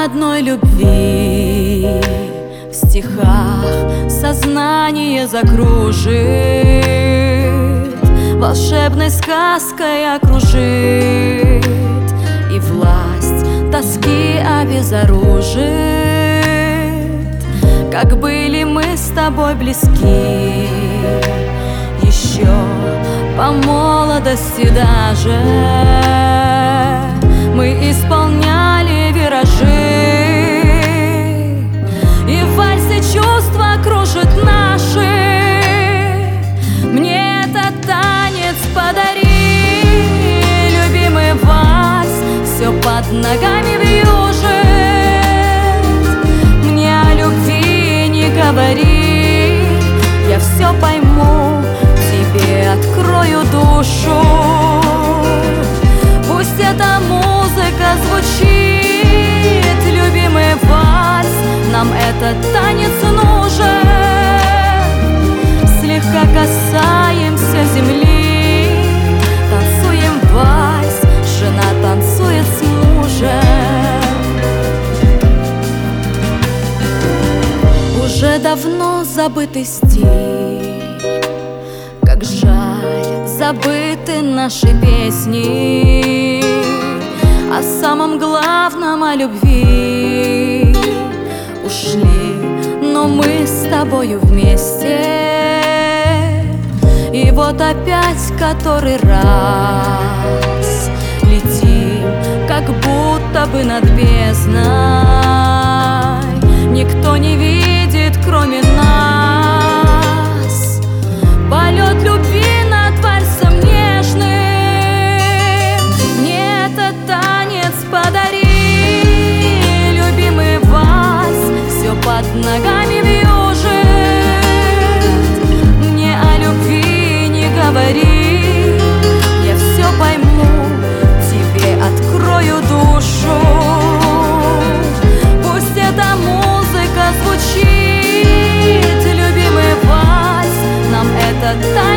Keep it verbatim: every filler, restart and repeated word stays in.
одной любви в стихах сознание закружит, волшебной сказкой окружит, и власть тоски обезоружит. Как были мы с тобой близки еще по молодости даже, мы исполняли виражи, и в вальсе чувства кружит наши. Мне этот танец подари, любимый вальс, все под ногами вьюжит. Мне о любви не говори, я все пойму, тебе открою душу. Пусть эта музыка звучит, любимый вальс, нам этот танец нужен. Слегка касаемся земли, танцуем вальс, жена танцует с мужем. Уже давно забытый стиль, как жаль, забыты наши песни о самом главном, о любви. Ушли, но мы с тобою вместе, и вот опять который раз летим, как будто бы над бездной. Никто не видит, кроме нас, полет любви над вальсом нежным. Мне этот танец подари, любимый вальс, все под ногами вьюжит. Мне о любви не говори, я все пойму, тебе открою душу. Пусть эта музыка звучит, любимый вальс, нам этот танец